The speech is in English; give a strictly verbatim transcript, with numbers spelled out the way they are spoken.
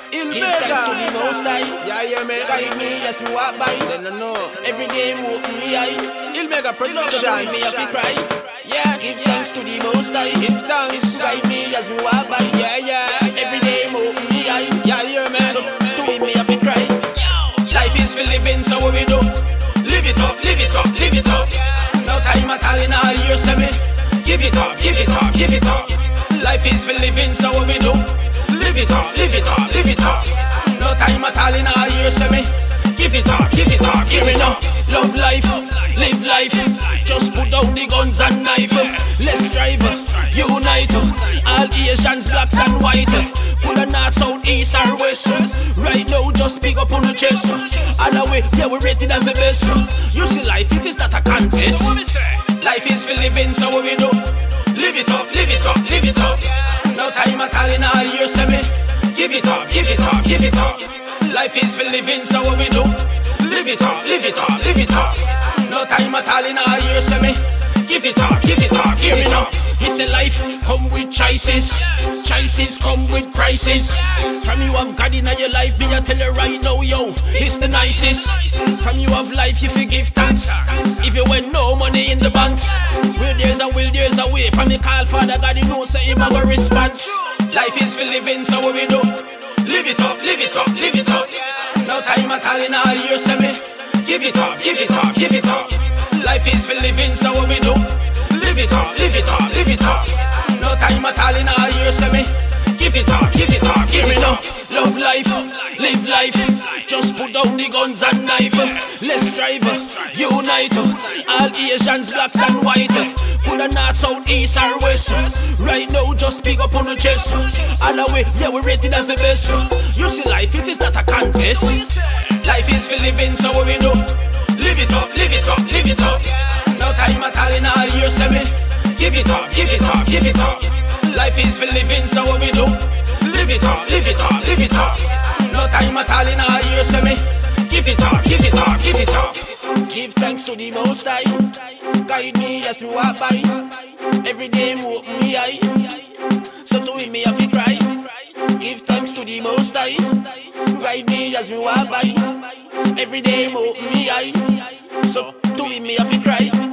Il Give thanks to the Most High. Yeah, yeah, man. Guide me as me walk by. Then I know. Every day me open me eye. Il Mega So Production. to me I fi cry. Yeah, give thanks to the Most High. Give thanks. Guide me as me walk by. Yeah, yeah. Every day me open me eye. Yeah, yeah, man. So to me I fi cry. Life is for living, so what we do? Live it up, live it up, live it up. No time at all in all year, say me. Give it up, give it up, give it up. Life is for living, so what we do? Live it up, live it up, live it up. No time at all in all year, say me. Give it up, give it up, give it up. Love life, live life. Just put down the guns and knife. Let's strive, unite. All Asians, blacks and white. Put the north, south, east or west. Right now, just pick up on the chest. All the way, yeah, we're rated as the best. You see life, it is not a contest. Life is for living, so what we do? Live it up, live it up, live it up. No time at all in all year, say me. Give it up, give it up, give it up. Life is for living, so what we do? Live it up, live it up, live it up. No time at all in all year, say me. Give it up, give it up, give it up. Me say life come with choices. Choices come with prices. From you have God in your life, me I tell you right now, yo, it's the nicest. From you have life, you forgive thanks. If you went no money in the banks, where there's a will, there's a way. From me call Father God, you know say him have a response. Life is for living, so what we do? Live it up, live it up, live it up. No time at all in all year, say me. Give it up, give it up, give it up. Life is for living, so what we do? Live it up, live it up, live it up. No time at all in all year, say me. Give it up, give it up, give it up. Love life, live life. Just put down the guns and knife. Let's strive, unite. All Asians, blacks and white. Put the north, south, east or west. Right now, just pick up on the chest. All the way, yeah, we're rated as the best. You see life, it is not a contest. Life is for living, so what we do? Live it up, live it up, live it up. No time at all in all year, say me. Give it up, give it up, give it up. Life is for living, so what we do? Live it up, live it up, live it up. No time at all in all year, say me. Give it up, give it up, give it up. Give thanks to the Most High. Guide me as me walk by. Every day me open me eye. So to him me I fi cry. Give thanks to the Most High. Guide me as me walk by. Every day me open me eye. So to him me I fi cry.